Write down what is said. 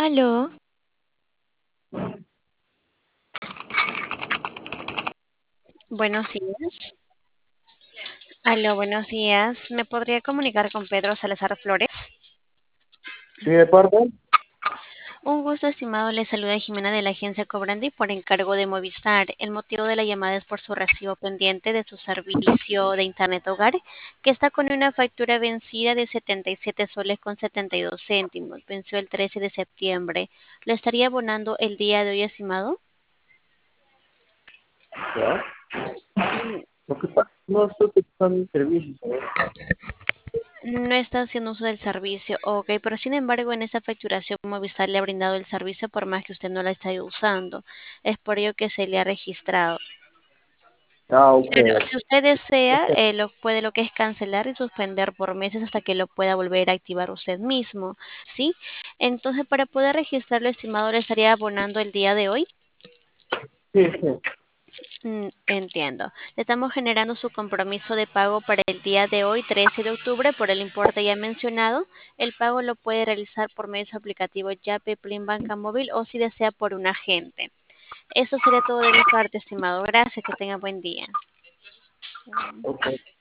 Aló, Buenos días. Aló, buenos días. ¿Me podría comunicar con Pedro Salazar Flores? ¿sí de parte? Un gusto, estimado. Le saluda Jimena de la agencia Cobrandi por encargo de Movistar. El motivo de la llamada es por su recibo pendiente de su servicio de Internet Hogar, que está con una factura vencida de 77 soles con 72 céntimos. Venció el 13 de septiembre. ¿Lo estaría abonando el día de hoy, estimado? Ya. Mm, Lo que pasa es que no estoy utilizando mi servicio, ¿sabes? No está haciendo uso del servicio, ok, pero sin embargo en esa facturación Movistar le ha brindado el servicio por más que usted no la esté usando. Es por ello que se le ha registrado. Ah, ok. Pero si usted desea, puede lo que es cancelar y suspender por meses hasta que lo pueda volver a activar usted mismo, ¿sí? Entonces, para poder registrarlo, estimado, le estaría abonando el día de hoy. Sí, sí. Entiendo. Le estamos generando su compromiso de pago para el día de hoy, 13 de octubre, por el importe ya mencionado. El pago lo puede realizar por medio de su aplicativo Yape, Plin Banca Móvil o si desea por un agente. Eso sería todo de mi parte, estimado. Gracias, que tenga buen día. Ok.